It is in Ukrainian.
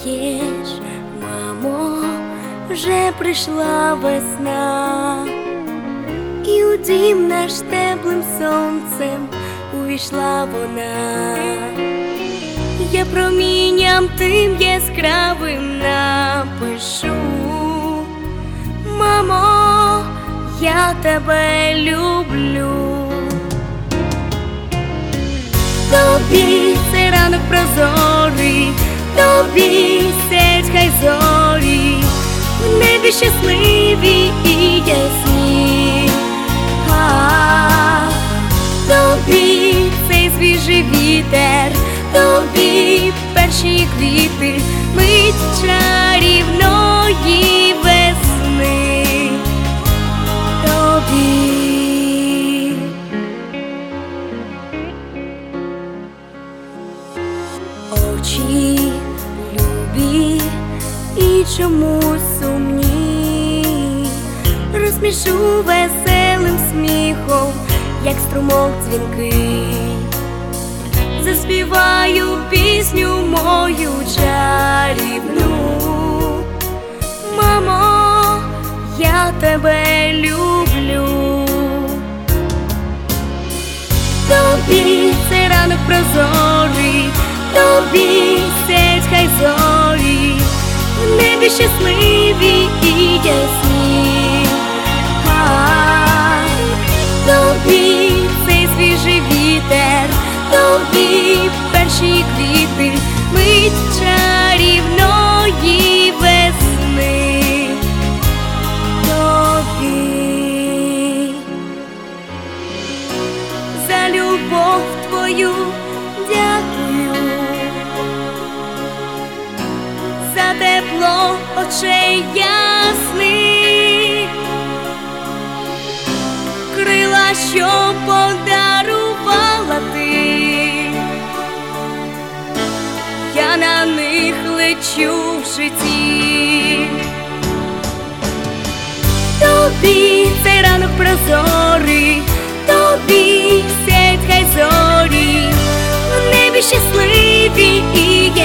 знаєш, мамо, вже прийшла весна, і у дім наш теплим сонцем увійшла вона. Я промінням тим яскравим напишу: мамо, я тебе люблю. Тобі цей ранок прозорий, тобі сять хай зорі, в небі щасливі і ясні. Тобі цей свіжий вітер, тобі перші квіти, мить чарівної весни. Тобі очі любі і чомусь сумні, розсмішу веселим сміхом, як струмок дзвінкий. Заспіваю пісню мою чарівну: мамо, я тебе люблю. Тобі цей ранок прозорий, тобі сять хай зорі, в небі щасливі і ясні. Тобі цей свіжий вітер, тобі перші квіти, мить чарівної весни. Тобі за любов твою дякую, за тепло очей ясних, крила, що подарувала ти. Я на них лечу в житті. Тобі цей ранок прозорий, тобі сять хай зорі, в небі щасливі і